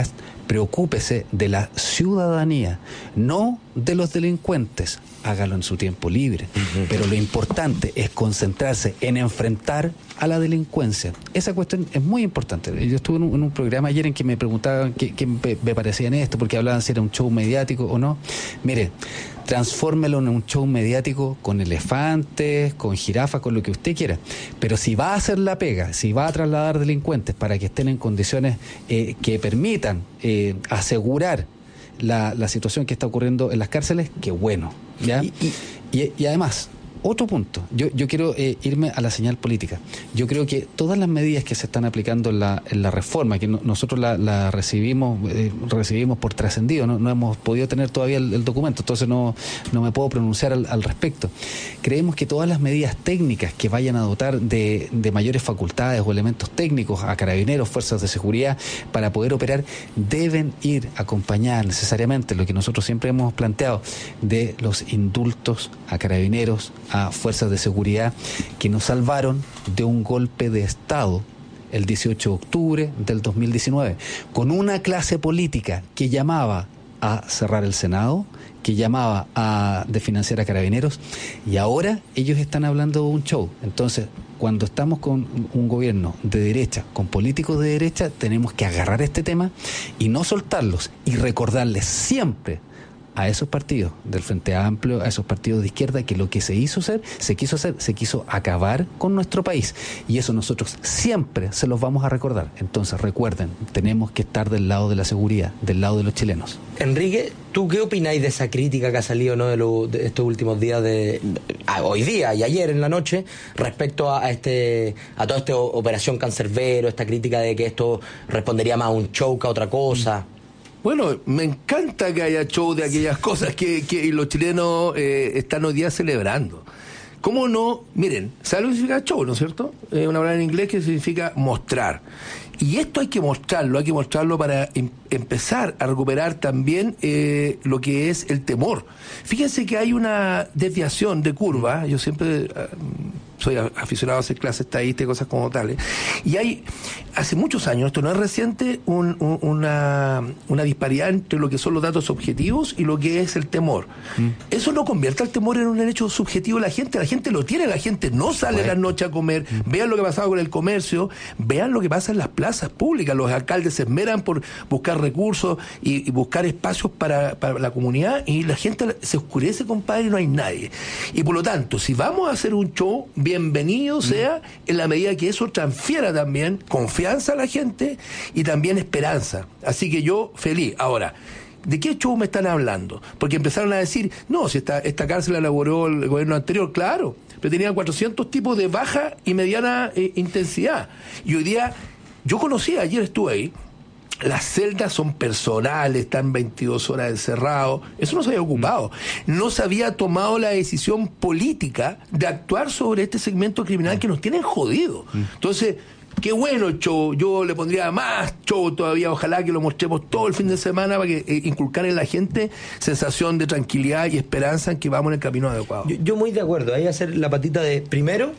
preocúpese de la ciudadanía, no de los delincuentes. Hágalo en su tiempo libre. Uh-huh. Pero lo importante es concentrarse en enfrentar a la delincuencia. Esa cuestión es muy importante. Yo estuve en un, en un programa ayer en que me preguntaban qué, qué me parecía en esto, porque hablaban si era un show mediático o no. Mire, transfórmelo en un show mediático con elefantes, con jirafas, con lo que usted quiera. Pero si va a hacer la pega, si va a trasladar delincuentes para que estén en condiciones eh, que permitan eh, asegurar la, la situación que está ocurriendo en las cárceles, qué bueno. ¿Ya? Y, y, y, y además, otro punto, yo, yo quiero eh, irme a la señal política. Yo creo que todas las medidas que se están aplicando en la, en la reforma, que no, nosotros la, la recibimos eh, recibimos por trascendido, no, no hemos podido tener todavía el, el documento, entonces no, no me puedo pronunciar al, al respecto. Creemos que todas las medidas técnicas que vayan a dotar de, de mayores facultades o elementos técnicos a carabineros, fuerzas de seguridad, para poder operar, deben ir acompañadas necesariamente, lo que nosotros siempre hemos planteado, de los indultos a carabineros, a fuerzas de seguridad que nos salvaron de un golpe de Estado el dieciocho de octubre del dos mil diecinueve, con una clase política que llamaba a cerrar el Senado, que llamaba a desfinanciar a carabineros, y ahora ellos están hablando de un show. Entonces, cuando estamos con un gobierno de derecha, con políticos de derecha, tenemos que agarrar este tema y no soltarlos, y recordarles siempre a esos partidos del Frente Amplio, a esos partidos de izquierda, que lo que se hizo hacer, se quiso hacer, se quiso acabar con nuestro país. Y eso nosotros siempre se los vamos a recordar. Entonces recuerden, tenemos que estar del lado de la seguridad, del lado de los chilenos. Enrique, ¿tú qué opináis de esa crítica que ha salido, ¿no?, de, lo, de estos últimos días, de a hoy día y ayer en la noche, respecto a este a toda esta operación Cancerbero, esta crítica de que esto respondería más a un show que a otra cosa? Bueno, me encanta que haya show de aquellas cosas que, que los chilenos eh, están hoy día celebrando. ¿Cómo no? Miren, ¿saben lo que significa show, no es cierto? Es una palabra en inglés que significa mostrar. Y esto hay que mostrarlo, hay que mostrarlo para em- empezar a recuperar también eh, lo que es el temor. Fíjense que hay una desviación de curva, yo siempre... Uh, soy aficionado a hacer clases estadísticas y cosas como tales, y hay, hace muchos años, esto no es reciente, un, un, una, una disparidad entre lo que son los datos objetivos y lo que es el temor. Mm. Eso no convierte al temor en un derecho subjetivo de la gente, la gente lo tiene, la gente no sale a la noche a comer, mm. vean lo que ha pasado con el comercio, vean lo que pasa en las plazas públicas, los alcaldes se esmeran por buscar recursos y, y buscar espacios para, para la comunidad, y la gente se oscurece, compadre, y no hay nadie. Y por lo tanto, si vamos a hacer un show, bienvenido sea, en la medida que eso transfiera también confianza a la gente y también esperanza. Así que yo feliz. Ahora, ¿de qué show me están hablando? Porque empezaron a decir, no, si esta, esta cárcel la elaboró el gobierno anterior, claro, pero tenían cuatrocientos tipos de baja y mediana eh, intensidad. Y hoy día, yo conocí, ayer estuve ahí, las celdas son personales, están veintidós horas encerrados. Eso no se había ocupado. No se había tomado la decisión política de actuar sobre este segmento criminal que nos tienen jodidos. Entonces, qué bueno show. Yo le pondría más show todavía. Ojalá que lo mostremos todo el fin de semana para que eh, inculcar en la gente sensación de tranquilidad y esperanza en que vamos en el camino adecuado. Yo, yo muy de acuerdo. Ahí hacer la patita de primero.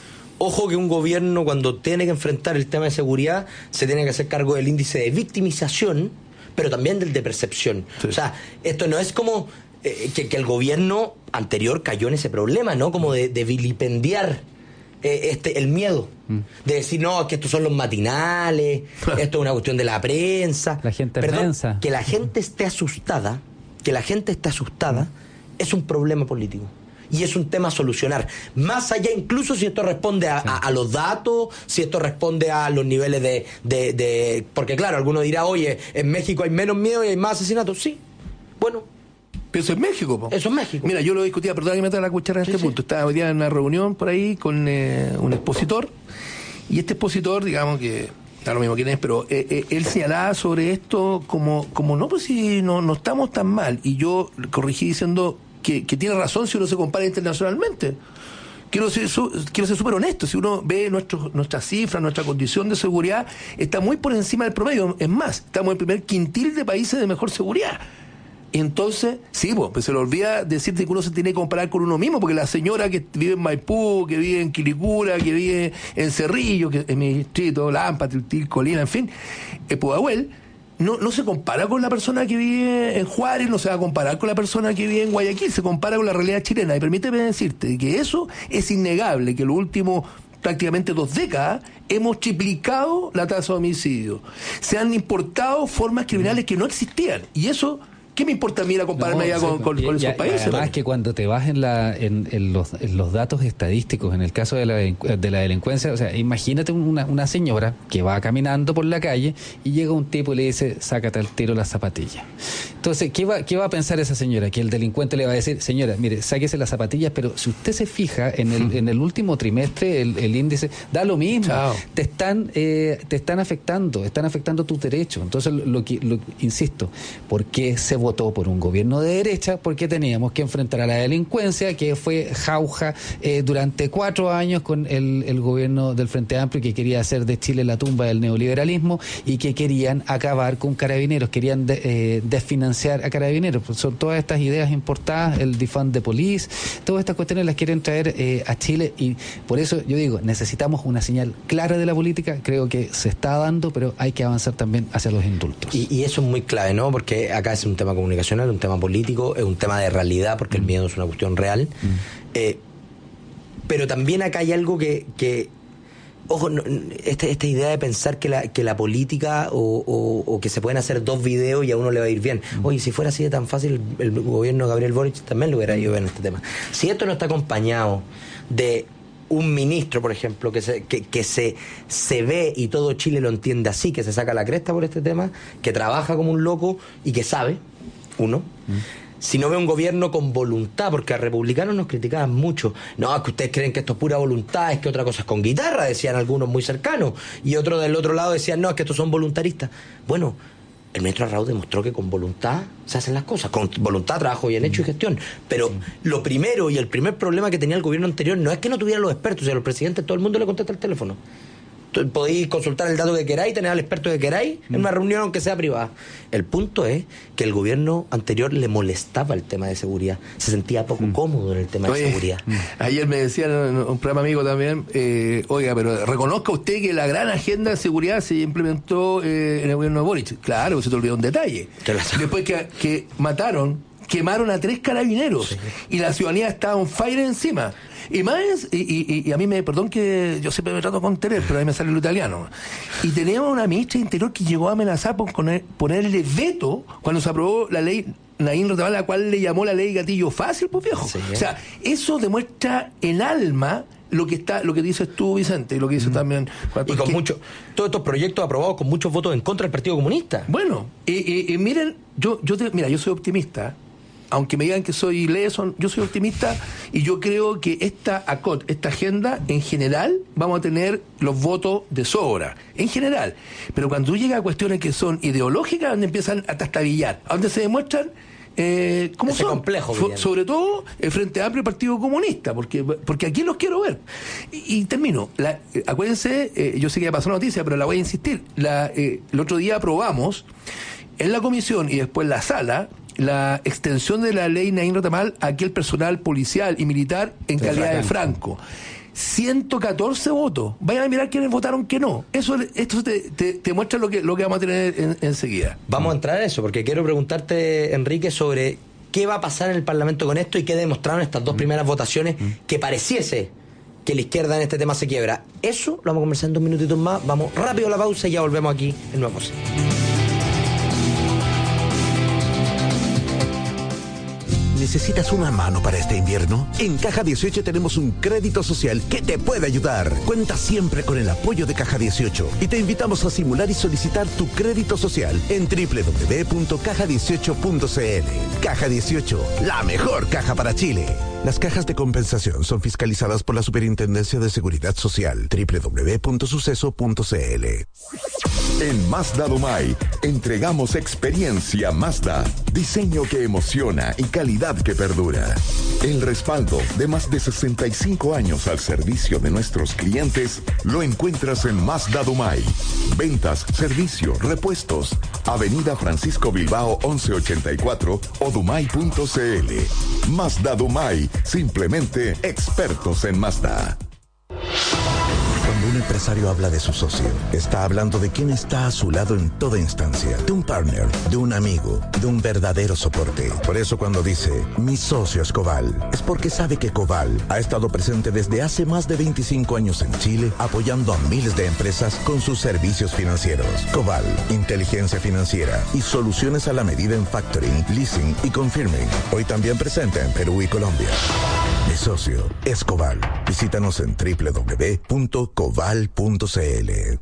Ojo que un gobierno, cuando tiene que enfrentar el tema de seguridad, se tiene que hacer cargo del índice de victimización, pero también del de percepción. Sí. O sea, esto no es como eh, que, que el gobierno anterior cayó en ese problema, ¿no? Como de, de vilipendiar eh, este el miedo. Mm. De decir, no, que estos son los matinales, esto es una cuestión de la prensa. La gente Perdón, prensa. Que la gente esté asustada, que la gente esté asustada, mm. es un problema político. Y es un tema a solucionar. Más allá, incluso si esto responde a, sí. a, a los datos, si esto responde a los niveles de, de, de... Porque claro, alguno dirá, oye, en México hay menos miedo y hay más asesinatos. Sí, bueno. Pero eso es México, po. Eso es México. Mira, yo lo discutía, perdón que me traiga la cuchara en sí, este sí. punto. Estaba hoy día en una reunión por ahí con eh, un expositor. Y este expositor, digamos que... da lo mismo quién es, pero eh, eh, él señalaba sobre esto como, como no, pues si no, no estamos tan mal. Y yo corregí diciendo... Que, que tiene razón si uno se compara internacionalmente. Quiero ser, su, quiero ser súper honesto, si uno ve nuestro, nuestras cifras, nuestra condición de seguridad, está muy por encima del promedio. Es más, estamos en el primer quintil de países de mejor seguridad. Y entonces, sí, pues, pues se le olvida decirte que uno se tiene que comparar con uno mismo, porque la señora que vive en Maipú, que vive en Quilicura, que vive en Cerrillo, que en mi distrito, Lampa, Tiltil, Colina, en fin, en Pudahuel, no, no se compara con la persona que vive en Juárez, no se va a comparar con la persona que vive en Guayaquil, se compara con la realidad chilena. Y permíteme decirte que eso es innegable, que los últimos prácticamente dos décadas hemos triplicado la tasa de homicidio. Se han importado formas criminales que no existían. Y eso... ¿Qué me importa a mí ir a compararme no, allá con, con, con esos ya, países? Además que cuando te vas en, la, en, en, los, en los datos estadísticos, en el caso de la, de la delincuencia, o sea, imagínate una, una señora que va caminando por la calle y llega un tipo y le dice, sácate al tiro las zapatillas. Entonces, ¿qué va, qué va a pensar esa señora? Que el delincuente le va a decir, señora, mire, sáquese las zapatillas, pero si usted se fija, en el, en el último trimestre el, el índice da lo mismo. Chao. Te están eh, te están afectando, están afectando tus derechos. Entonces, lo que lo, insisto, ¿por qué se votó por un gobierno de derecha? Porque teníamos que enfrentar a la delincuencia, que fue jauja eh, durante cuatro años con el, el gobierno del Frente Amplio, que quería hacer de Chile la tumba del neoliberalismo y que querían acabar con Carabineros, querían de, eh, desfinanciar a Carabineros. Pues son todas estas ideas importadas, el defund the police, todas estas cuestiones las quieren traer eh, a Chile, y por eso yo digo, necesitamos una señal clara de la política. Creo que se está dando, pero hay que avanzar también hacia los indultos. Y, y eso es muy clave, ¿no? Porque acá es un tema comunicacional, un tema político, es un tema de realidad, porque mm. el miedo es una cuestión real. Mm. Eh, pero también acá hay algo que... que ojo, no, este, esta idea de pensar que la, que la política o, o, o que se pueden hacer dos videos y a uno le va a ir bien. Mm. Oye, si fuera así de tan fácil, el, el gobierno de Gabriel Boric también le hubiera ido bien en este tema. Si esto no está acompañado de un ministro, por ejemplo, que se que, que se, se ve y todo Chile lo entiende así, que se saca la cresta por este tema, que trabaja como un loco y que sabe, uno... Mm. Si no ve un gobierno con voluntad, porque a republicanos nos criticaban mucho. No, es que ustedes creen que esto es pura voluntad, es que otra cosa es con guitarra, decían algunos muy cercanos. Y otros del otro lado decían, no, es que estos son voluntaristas. Bueno, el ministro Arrau demostró que con voluntad se hacen las cosas, con voluntad, trabajo bien hecho y gestión. Pero sí. Lo primero y el primer problema que tenía el gobierno anterior no es que no tuviera los expertos, o sea, los presidentes, todo el mundo le contesta el teléfono. Podéis consultar el dato que queráis, tener al experto que queráis en una reunión aunque sea privada. El punto es que el gobierno anterior le molestaba el tema de seguridad, se sentía poco mm. cómodo en el tema Oye, de seguridad. Ayer me decían un programa amigo también, eh, oiga, pero reconozca usted que la gran agenda de seguridad se implementó eh, en el gobierno de Boric. Claro, se te olvidó un detalle. Después que, que mataron, quemaron a tres carabineros, sí. Y la ciudadanía estaba on fire encima. Y más, y, y, y a mí me, perdón que yo siempre me trato con tener, pero a mí me sale lo italiano. Y teníamos una ministra de Interior que llegó a amenazar por poner, ponerle veto cuando se aprobó la ley Nadine Rotabal, la cual le llamó la ley gatillo fácil, pues viejo. Sí, o sea, eso demuestra en alma lo que está, lo que dices tú, Vicente, y lo que dices mm. también. Y con mucho, todos estos proyectos aprobados con muchos votos en contra del Partido Comunista. Bueno, y, y, y miren, yo, yo te, mira, yo soy optimista. Aunque me digan que soy leso, yo soy optimista y yo creo que esta A C O T, esta agenda, en general, vamos a tener los votos de sobra, en general. Pero cuando tú llegas a cuestiones que son ideológicas, donde empiezan a trastabillar, a donde se demuestran eh, cómo Ese son, complejo, so, sobre todo el Frente Amplio y el Partido Comunista, porque porque aquí los quiero ver. Y, y termino. La, eh, acuérdense, eh, yo sé que ya pasó la noticia, pero la voy a insistir. La, eh, el otro día aprobamos en la comisión y después en la sala la extensión de la ley Nadine Rotabal a aquel personal policial y militar en de calidad Franco. de Franco. ciento catorce votos. Vayan a mirar quiénes votaron que no. Eso esto te, te, te muestra lo que, lo que vamos a tener en, enseguida. Vamos a entrar a eso, porque quiero preguntarte, Enrique, sobre qué va a pasar en el Parlamento con esto y qué demostraron estas dos primeras votaciones que pareciese que la izquierda en este tema se quiebra. Eso lo vamos a conversar en dos minutitos más. Vamos rápido a la pausa y ya volvemos aquí en Nueva Voz. ¿Necesitas una mano para este invierno? En Caja dieciocho tenemos un crédito social que te puede ayudar. Cuenta siempre con el apoyo de Caja dieciocho y te invitamos a simular y solicitar tu crédito social en doble u doble u doble u punto caja dieciocho punto c l. Caja dieciocho, la mejor caja para Chile. Las cajas de compensación son fiscalizadas por la Superintendencia de Seguridad Social. doble u doble u doble u punto suceso punto c l. En Mazda Domay entregamos experiencia Mazda, diseño que emociona y calidad que perdura. El respaldo de más de sesenta y cinco años al servicio de nuestros clientes lo encuentras en Mazda Domay. Ventas, servicio, repuestos. Avenida Francisco Bilbao once ochenta y cuatro o domay punto c l. Mazda Domay, simplemente expertos en Mazda. Cuando un empresario habla de su socio, está hablando de quien está a su lado en toda instancia, de un partner, de un amigo, de un verdadero soporte. Por eso cuando dice, mi socio es Coval, es porque sabe que Coval ha estado presente desde hace más de veinticinco años en Chile, apoyando a miles de empresas con sus servicios financieros. Coval, inteligencia financiera y soluciones a la medida en factoring, leasing y confirming. Hoy también presente en Perú y Colombia. Mi socio es Coval. Visítanos en doble u doble u doble u punto coval punto c l.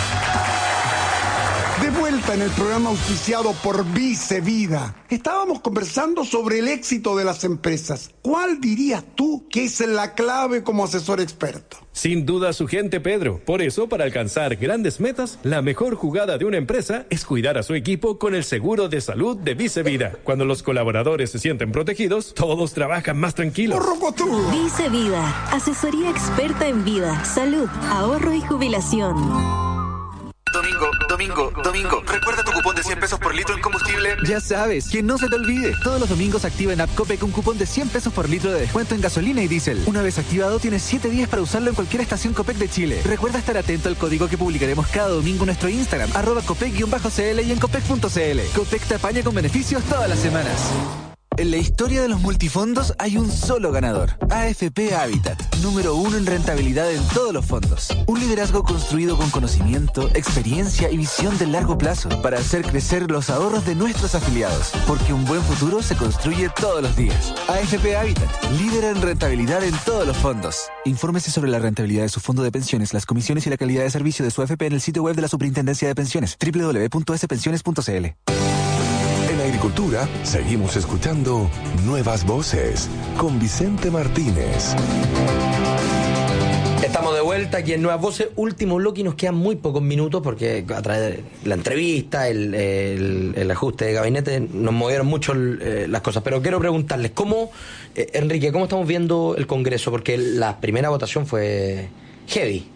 De vuelta en el programa auspiciado por Vice Vida. Estábamos conversando sobre el éxito de las empresas. ¿Cuál dirías tú que es la clave como asesor experto? Sin duda su gente, Pedro. Por eso, para alcanzar grandes metas, la mejor jugada de una empresa es cuidar a su equipo con el seguro de salud de Vice Vida. Cuando los colaboradores se sienten protegidos, todos trabajan más tranquilos. Vice Vida, asesoría experta en vida, salud, ahorro y jubilación. Domingo, Domingo, Domingo, recuerda tu cupón de cien pesos por litro en combustible. Ya sabes, que no se te olvide. Todos los domingos activa en App Copec un cupón de cien pesos por litro de descuento en gasolina y diésel. Una vez activado, tienes siete días para usarlo en cualquier estación Copec de Chile. Recuerda estar atento al código que publicaremos cada domingo en nuestro Instagram, arroba copec-cl y en copec punto c l. Copec te apaña con beneficios todas las semanas. En la historia de los multifondos hay un solo ganador, A F P Habitat, número uno en rentabilidad en todos los fondos. Un liderazgo construido con conocimiento, experiencia y visión de largo plazo para hacer crecer los ahorros de nuestros afiliados, porque un buen futuro se construye todos los días. A F P Habitat, líder en rentabilidad en todos los fondos. Infórmese sobre la rentabilidad de su fondo de pensiones, las comisiones y la calidad de servicio de su A F P en el sitio web de la Superintendencia de Pensiones, doble u doble u doble u punto s pensiones punto c l. En agricultura, seguimos escuchando Nuevas Voces con Vicente Martínez. Estamos de vuelta aquí en Nuevas Voces, último bloque y nos quedan muy pocos minutos porque a través de la entrevista, el, el, el ajuste de gabinete, nos movieron mucho eh, las cosas. Pero quiero preguntarles, ¿cómo, eh, Enrique, cómo estamos viendo el Congreso? Porque la primera votación fue heavy.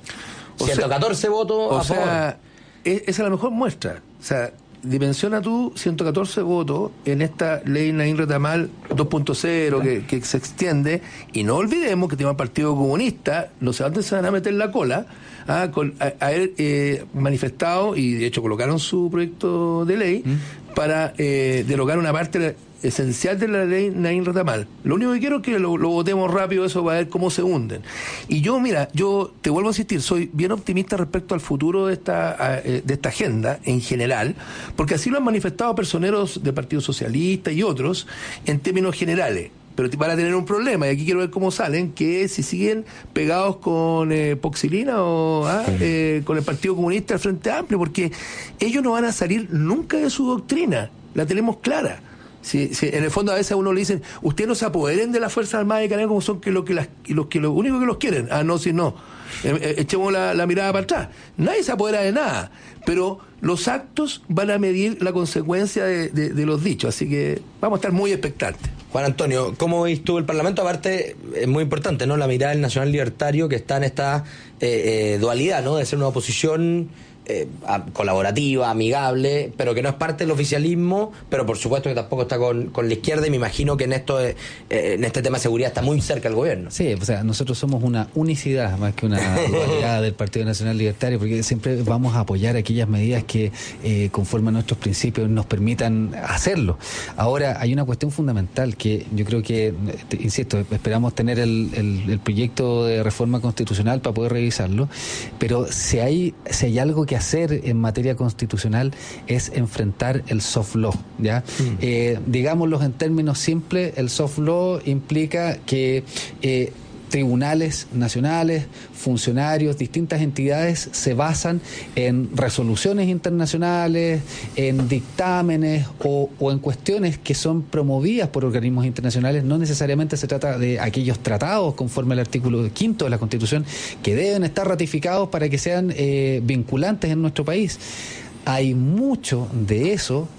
O ciento catorce sea, votos o a favor. sea, es, esa es la mejor muestra. O sea, dimensiona tú ciento catorce votos en esta ley Naín Retamal dos punto cero que, que se extiende, y no olvidemos que tiene el Partido Comunista, no sé dónde se van a meter la cola, ah, con haber eh, manifestado, y de hecho colocaron su proyecto de ley ¿Mm? para eh, derogar una parte esencial de la ley Naín Retamal. Lo único que quiero es que lo, lo votemos rápido, eso, para ver cómo se hunden. Y yo, mira, yo te vuelvo a insistir, soy bien optimista respecto al futuro de esta de esta agenda en general, porque así lo han manifestado personeros del Partido Socialista y otros en términos generales. Pero van a tener un problema, y aquí quiero ver cómo salen, que es si siguen pegados con eh, Poxilina o ah, eh, con el Partido Comunista, el Frente Amplio, porque ellos no van a salir nunca de su doctrina, la tenemos clara. Sí, sí, en el fondo a veces a uno le dicen, ustedes no se apoderen de las Fuerzas Armadas de Canadá como son que lo que las, los que lo único que los quieren. Ah, no, si no. Eh, echemos la, la mirada para atrás. Nadie se apodera de nada, pero los actos van a medir la consecuencia de, de, de los dichos, así que vamos a estar muy expectantes. Juan Antonio, ¿cómo ves tú el Parlamento? Aparte, es muy importante, ¿no? La mirada del Nacional Libertario, que está en esta eh, eh, dualidad, ¿no? De ser una oposición Eh, colaborativa, amigable, pero que no es parte del oficialismo, pero por supuesto que tampoco está con, con la izquierda, y me imagino que en esto eh, en este tema de seguridad está muy cerca el gobierno. Sí, o sea, nosotros somos una unicidad más que una dualidad del Partido Nacional Libertario, porque siempre vamos a apoyar aquellas medidas que eh, conforme a nuestros principios nos permitan hacerlo. Ahora, hay una cuestión fundamental que yo creo que, te, insisto, esperamos tener el, el, el proyecto de reforma constitucional para poder revisarlo, pero si hay, si hay algo que hacer en materia constitucional es enfrentar el soft law, ¿ya? Mm. Eh, digámoslo en términos simples, el soft law implica que eh, tribunales nacionales, funcionarios, distintas entidades se basan en resoluciones internacionales, en dictámenes o, o en cuestiones que son promovidas por organismos internacionales. No necesariamente se trata de aquellos tratados conforme al artículo quinto de la Constitución que deben estar ratificados para que sean eh, vinculantes en nuestro país. Hay mucho de eso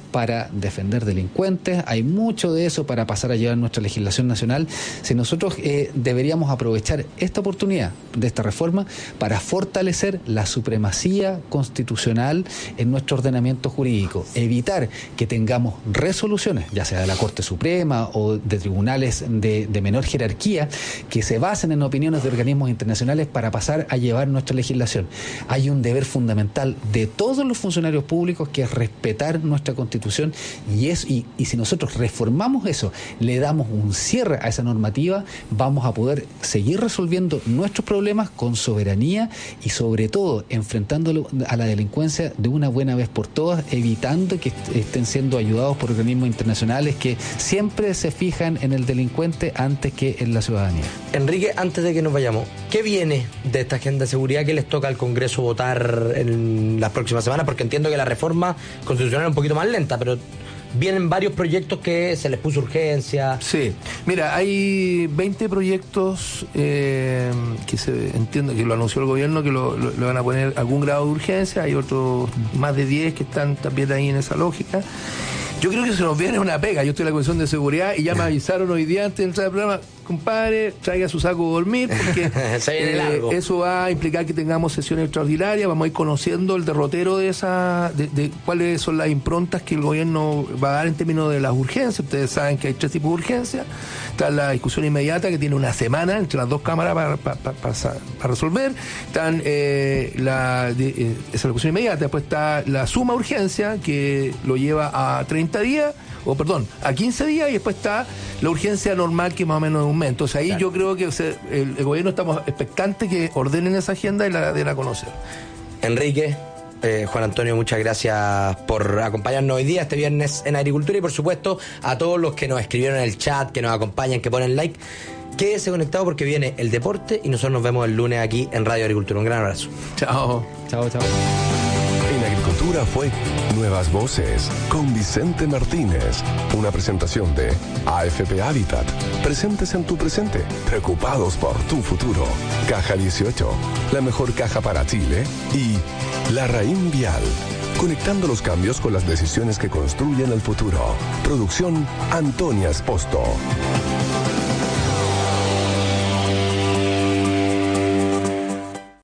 para defender delincuentes, hay mucho de eso para pasar a llevar nuestra legislación nacional. Si nosotros eh, deberíamos aprovechar esta oportunidad de esta reforma para fortalecer la supremacía constitucional en nuestro ordenamiento jurídico, evitar que tengamos resoluciones, ya sea de la Corte Suprema o de tribunales de, de menor jerarquía, que se basen en opiniones de organismos internacionales para pasar a llevar nuestra legislación. Hay un deber fundamental de todos los funcionarios públicos que es respetar nuestra Constitución y, es, y, y si nosotros reformamos eso, le damos un cierre a esa normativa, vamos a poder seguir resolviendo nuestros problemas con soberanía y sobre todo enfrentando a la delincuencia de una buena vez por todas, evitando que estén siendo ayudados por organismos internacionales que siempre se fijan en el delincuente antes que en la ciudadanía. Enrique, antes de que nos vayamos, ¿qué viene de esta agenda de seguridad que les toca al Congreso votar en las próximas semanas? Porque entiendo que la reforma constitucional es un poquito más lenta, pero vienen varios proyectos que se les puso urgencia. Sí, mira, hay veinte proyectos eh, que se entiende que lo anunció el gobierno que lo, lo, lo van a poner algún grado de urgencia, hay otros más de diez que están también ahí en esa lógica. Yo creo que se nos viene una pega. Yo estoy en la Comisión de Seguridad y ya me avisaron hoy día antes de entrar al programa, compadre, traiga su saco de dormir, porque eh, eso va a implicar que tengamos sesiones extraordinarias, vamos a ir conociendo el derrotero de esa, de, de cuáles son las improntas que el gobierno va a dar en términos de las urgencias. Ustedes saben que hay tres tipos de urgencias. Está la discusión inmediata, que tiene una semana entre las dos cámaras para, para, para, para, para resolver. Están eh, la, de, eh, esa discusión inmediata. Después está la suma urgencia, que lo lleva a treinta días, o perdón, a quince días, y después está la urgencia normal, que más o menos es un mes. Entonces ahí claro, yo creo que o sea, el, el gobierno estamos expectantes que ordenen esa agenda y la den a conocer. Enrique, eh, Juan Antonio, muchas gracias por acompañarnos hoy día, este viernes en Agricultura, y por supuesto a todos los que nos escribieron en el chat, que nos acompañan, que ponen like. Quédese conectado porque viene el deporte y nosotros nos vemos el lunes aquí en Radio Agricultura. Un gran abrazo. Chao. Chao, chao. En Agricultura fue Nuevas Voces con Vicente Martínez. Una presentación de A F P Habitat. Presentes en tu presente, preocupados por tu futuro. Caja dieciocho, la mejor caja para Chile. Y La Raín Vial, conectando los cambios con las decisiones que construyen el futuro. Producción Antonia Esposto.